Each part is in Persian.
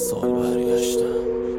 سال برگشتم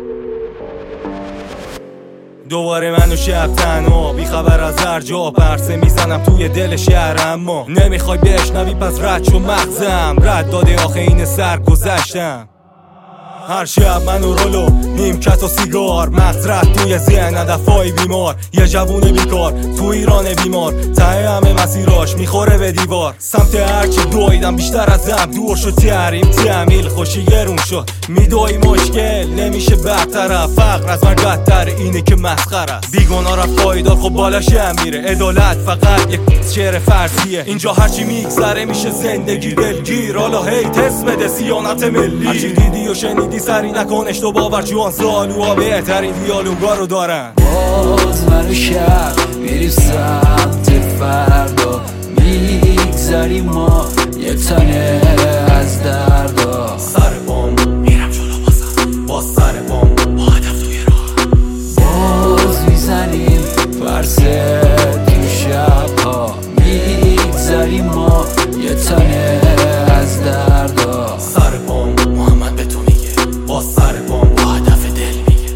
دوباره منو شب تنها بی خبر از هر جا پرسه میزنم توی دل شهر، اما نمیخوای بشنوی پس رد شو مغزم، رد داده آخه این سر گذشتم. هر شب منو رولو نیمکت و سیگار، مغز رد توی ذهن هدفای بیمار، یه جوون بیکار تو ایران بیمار، ته همه مسیراش میخوره به دیوار. سمت هرچی دویدم بیشتر ازم دور شد، تعمیل خوشی گرون شد، میدوی مشکل نمیشه برطرف، فقر از من بدتر اینه که مسخره، بیگناه رفت پایدار خب بالاش هم میره، عدالت فقط یک شعر فرضیه، اینجا هرچی میگذره میشه زندگی دلگیر، حالا هیت اسم بده سیانت ملی، هرچی دیدی و شنیدی سری نکنش تو باور، جوان سالوها بهترین دیالوگا رو دارن. باز منو شب میریم سمت فردا، میگذریم ما یه تنه از دردا، سر پام میرم جلو بازم با سر پام با هدف توی راه، باز میزنیم فرسه تو شبها، میگذریم ما یه تنه از دردا، سر پام محمد به تو میگه با سر پام با هدف دل میگه.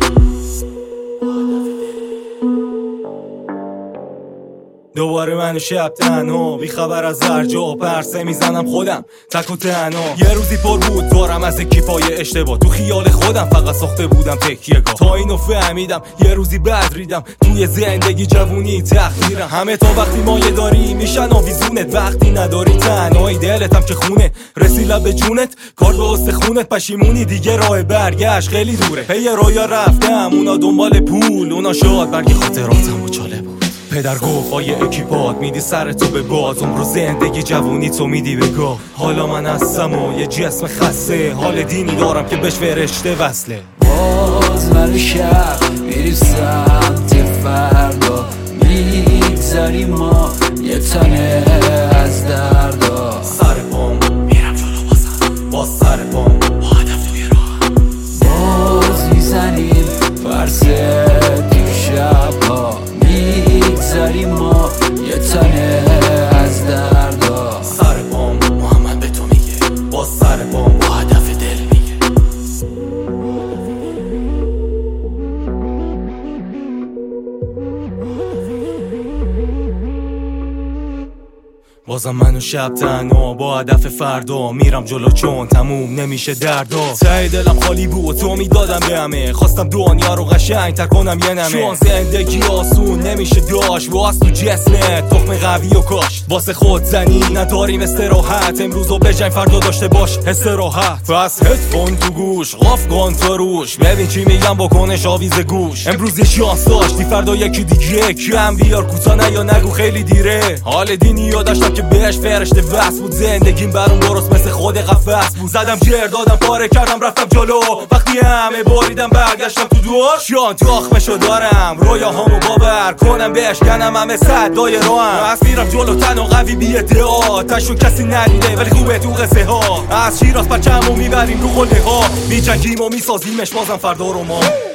دوباره من شب تنها بی خبر از هر جا پرسه میزنم خودم تک و تنها، یه روزی پر بود دارم از اکیپای اشتباه، تو خیال خودم فقط ساخته بودم تکیه‌گاه، تا اینو فهمیدم یه روزی بعد ریدم توی زندگی جوونی تقدیرم، همه تا وقتی مایه داری میشن آویزونت، وقتی نداری تنهایی دلتم که خونه رسی لب جونت، کار به استخونت پشیمونی دیگه راه برگشت خیلی دوره، پی رویا رفتم اونا دنبال پول، اونا شاد برگ خاطراتم و چاله بود، پدر گفت آیه اکیپات میدی سر تو به باز، عمر زندگی جوونی تو میدی به گاه، حالا من هستم و یه جسم خسته، حال دینی دارم که بهش فرشته وصله. باز منو شب میریم سمت فردا، میگذریم ما یه تنه از دردا، سر پام میرم جلو بازم با سر پام با هدف توی راه، باز میزنیم فرسه تو شبها، میگذریم ما یه تنه از دردا، سر پام محمد به تو میگه با سر پام با هدف دل میگه. بازم منو شب تنها با هدف فردا میرم جلو چون تموم نمیشه دردا، ته دلم خالی بود تو میدادم به همه، خواستم دنیا رو قشنگ تر کنم یه نمه، چون زندگی آسون نمیشه داشت، باز تو جسمت تخم قوی و کاشت، واسه خود زنی نداریم استراحت، امروز و بجنگ فردا داشته باش حس راحت، پس هدفون تو گوش قاف کن تو روش، ببین چی میگم بکنش آویز گوش، امروز یه شانس داشتی فردا یکی دیگه، کم بیار کوتاه یا نگو خیلی دیره، حال دینی یادشتم که بهش فرشته وصل بود، زندگیم برام درست مثل خود قفس بود، زدم جر دادم پاره کردم رفتم جلو، وقتی همه بریدم برگشتم تو دور، شان تو آخمشو دارم رویاهامو باور کنم بشکنم همه صدای راهم، از میرم جلو تن و قوی بی ادعا، تشو کسی ندیده ولی خوبه تو قصه ها، از شیراز پرچمو میبریم رو قله ها، میجنگیم و میسازیمش بازم فردا رو ما.